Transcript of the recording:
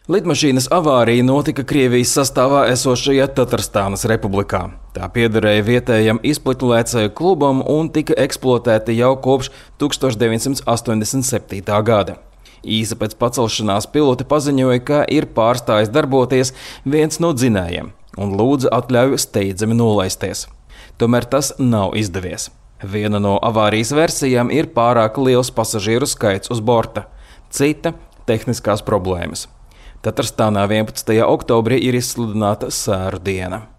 Lidmašīnas avārija notika Krievijas sastāvā esošajā Tatarstānas republikā. Tā piederēja vietējam izplitulēcēju klubam un tika eksploatēta jau kopš 1987. gada. Īsi pēc pacelšanās piloti paziņoja, ka ir pārstājis darboties viens no dzinējiem un lūdza atļauju steidzami nolaisties. Tomēr tas nav izdevies. Viena no avārijas versijām ir pārāk liels pasažieru skaits uz borta, cita – tehniskās problēmas. Tatarstānā 11. oktobrī ir izsludināta sēru diena.